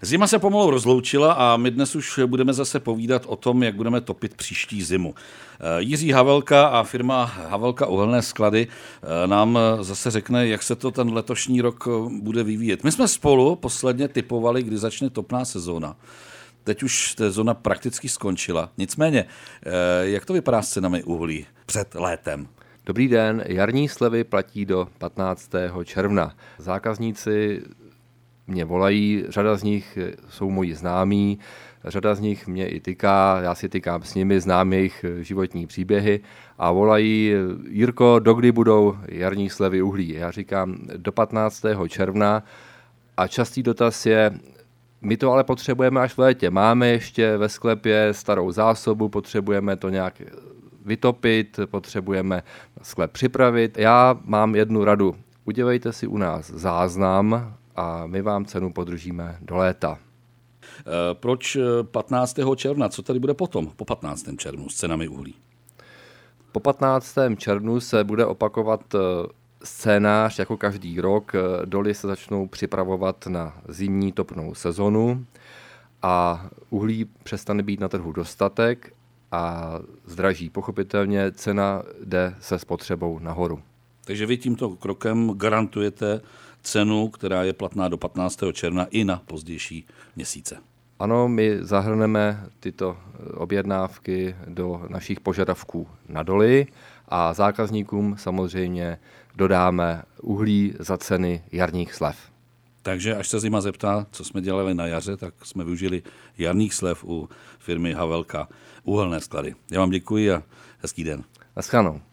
Zima se pomalu rozloučila a my dnes už budeme zase povídat o tom, jak budeme topit příští zimu. Jiří Havelka a firma Havelka uhelné sklady nám zase řekne, jak se to ten letošní rok bude vyvíjet. My jsme spolu posledně tipovali, kdy začne topná sezóna. Teď už sezóna prakticky skončila. Nicméně, jak to vypadá s cenami uhlí před létem? Dobrý den, jarní slevy platí do 15. června. Zákazníci mě volají, řada z nich jsou moji známí, řada z nich mě i tyká, já si tykám s nimi, znám jejich životní příběhy a volají: Jirko, dokdy budou jarní slevy uhlí? Já říkám do 15. června a častý dotaz je: my to ale potřebujeme až v létě, máme ještě ve sklepě starou zásobu, potřebujeme to nějak vytopit, potřebujeme sklep připravit. Já mám jednu radu: udělejte si u nás záznam a my vám cenu podržíme do léta. Proč 15. června? Co tady bude potom, po 15. červnu s cenami uhlí? Po 15. červnu se bude opakovat scénář jako každý rok. Doly se začnou připravovat na zimní topnou sezonu a uhlí přestane být na trhu dostatek a zdraží. Pochopitelně cena jde se spotřebou nahoru. Takže vy tímto krokem garantujete cenu, která je platná do 15. června i na pozdější měsíce. Ano, my zahrneme tyto objednávky do našich požadavků na doly a zákazníkům samozřejmě dodáme uhlí za ceny jarních slev. Takže až se zima zeptá, co jsme dělali na jaře, tak jsme využili jarních slev u firmy Havelka uhelné sklady. Já vám děkuji a hezký den. Naschledanou.